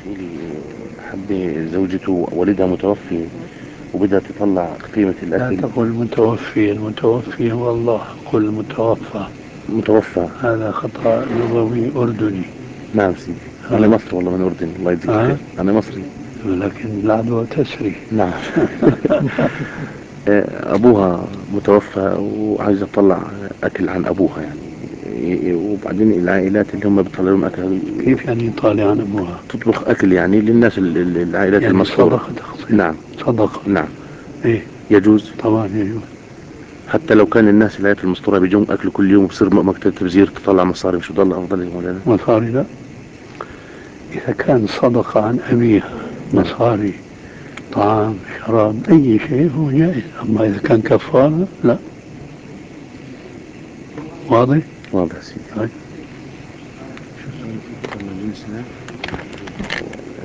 لي حد زوجته والدها متوفي وبدها تطلع قيمة لا الأكل. تقل متوفي، المتوفي هو الله، قل متوفى. متوفى. هذا خطأ لغوي أردني. نعم سيدي، أنا آه. مصري والله، من أردن، الله يجزيك آه. خير، أنا مصري. لكن العدوى تسري. نعم. أبوها متوفى وعايزة تطلع أكل عن أبوها يعني، وبعدين العائلات اللي هم بيطلعوا لهم أكل كيف يعني طالع عن أبوها؟ تطبخ أكل يعني للناس العائلات يعني المسحورة. صدقة تقصد؟ نعم. صدقة. نعم. إيه. يجوز. طبعا يجوز. حتى لو كان الناس العائلات المسطورة بيجون أكل كل يوم بصير مكتب تبذير تطلع مصاري، مش بضل أفضل يا مولانا؟ مصاري لا، إذا كان صدقة عن أبيها نعم. مصاري، طعام، شراب، أي شيء هو جائز. أما إذا كان كفارة لا. واضح؟ واضح سيدي. طيب.